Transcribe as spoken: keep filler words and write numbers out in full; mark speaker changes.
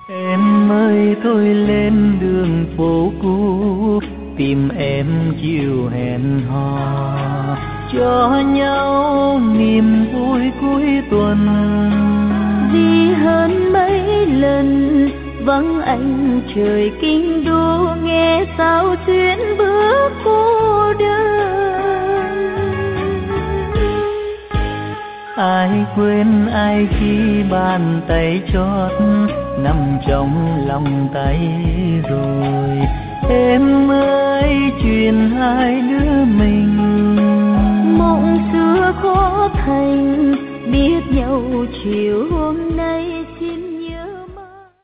Speaker 1: Em ơi tôi lên đường phố cũ tìm em chiều hẹn hò, cho nhau niềm vui cuối tuần.
Speaker 2: Vì hơn mấy lần vắng anh trời kinh đô, nghe sao xuyên bước cô đơn.
Speaker 1: Ai quên ai khi bàn tay chót nằm trong lòng tay rồi. Em ơi chuyện hai đứa mình,
Speaker 2: mộng xưa khó thành biết nhau chiều hôm